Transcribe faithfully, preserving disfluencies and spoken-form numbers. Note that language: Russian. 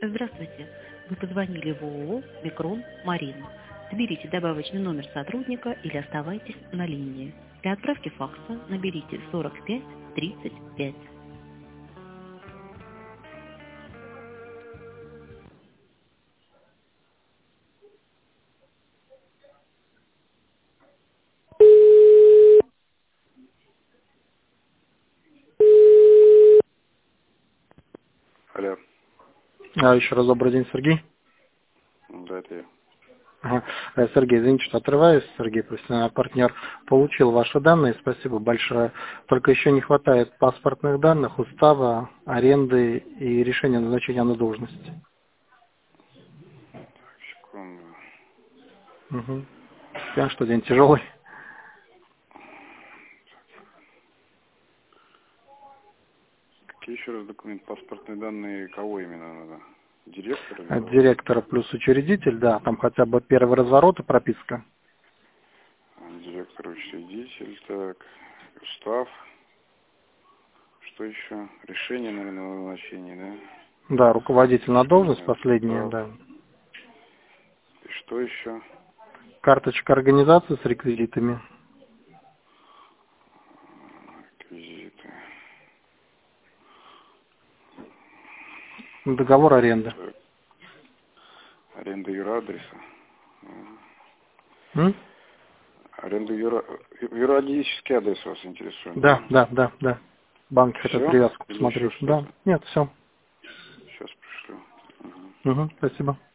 Здравствуйте. Вы позвонили в ООО «Микрон Марина». Наберите добавочный номер сотрудника или оставайтесь на линии. Для отправки факса наберите сорок пять тридцать пять. Алло. А, еще раз добрый день, Сергей. Да, это я. Ага. Э, Сергей, извините, что отрываюсь. Сергей, профессиональный партнер, получил ваши данные, спасибо большое. Только еще не хватает паспортных данных, устава, аренды и решения назначения на должность. Секунду. Угу. Я что, день тяжелый? Какие еще раз документы? Паспортные данные кого именно надо? Директора? или От кого? директора плюс учредитель, да, там хотя бы первый разворот и прописка. Директор, учредитель, так. Устав. Что еще? Решение, наверное, о назначении, да? Да, руководитель на должность, Решение, последняя, устав. да. И что еще? Карточка организации с реквизитами. Реквизиты. Договор аренды. Так. Аренда юрадреса. М? Аренда юра... юридический адрес вас интересует, Да, да? да, да, да. Банки хотят Все? привязку Или еще посмотреть. Да, что-то? нет, все. Сейчас пришлю. Угу. Угу, спасибо.